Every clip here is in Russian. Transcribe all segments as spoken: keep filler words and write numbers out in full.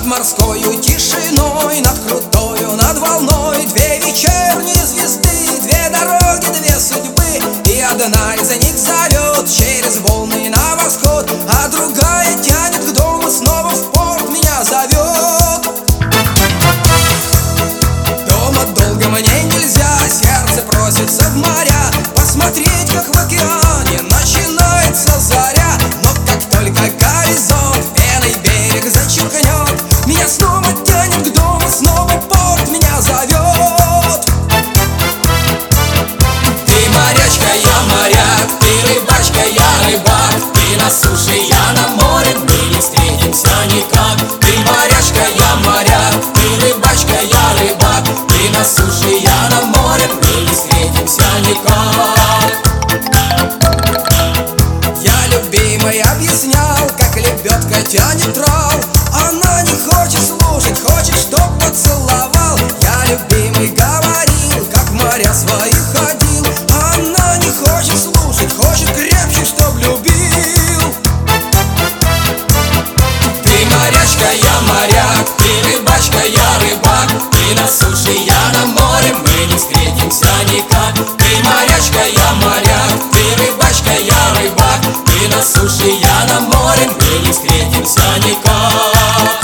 морскою тишиной, над крутою, над волной две вечерние звезды, две дороги, две судьбы, и одна из них зовет через волны на восход, а другая тянет к дому, снова в порт меня зовет. Дома долго мне нельзя, сердце просится в моря, посмотреть, как в океане начинается заря. Но как только горизонт пеной берег зачеркнет, меня снова тянет к дому, снова порт меня зовет. Ты морячка, я моряк, ты рыбачка, я рыбак, ты на суше, я на море, мы не встретимся никак. Ты морячка, я моряк, ты рыбачка, я рыбак, ты на суше, я на море, мы не встретимся никак. Я любимой объяснял, как лебедка тянет трав, она не хочет слушать, хочет, чтоб поцеловал. Я любимый говорил, как в моря свои ходил, она не хочет слушать, хочет крепче, чтоб любил. Ты морячка, я моряк, ты рыбачка, я рыбак, ты на суше, я на море, мы не встретимся никак. Ты морячка, я моряк, ты рыбачка, я рыбак, ты на суше, я на море, мы не встретимся никак.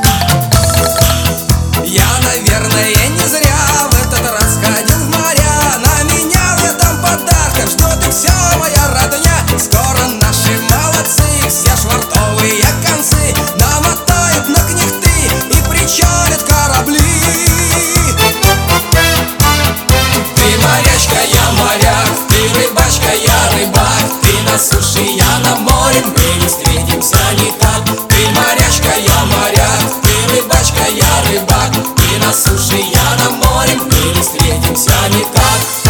Я, наверное, не зря в этот раз ходил в моря, наменял я там подарков, ждет их вся моя родня. Скоро наши молодцы все швартовые концы намотают на кнехты и причалят корабли. Ты морячка, я моряк, ты рыбачка, я рыбак, ты на суше, я на море, мы не встретимся никак. Ты морячка, я моряк, ты рыбачка, я рыбак, ты на суше, я на море, мы не встретимся никак.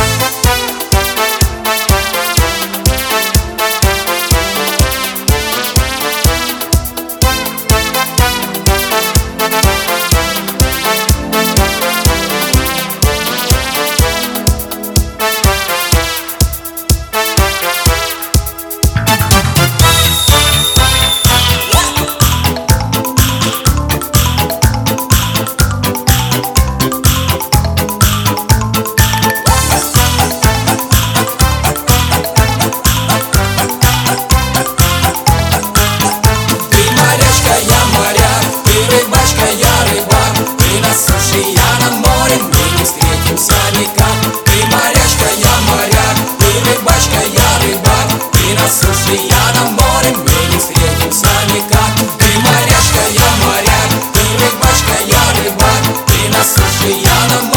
Слушай, я на море, мы не встретимся никак. Ты морячка, я моряк, ты рыбачка, я рыбак, ты на суше, я на море.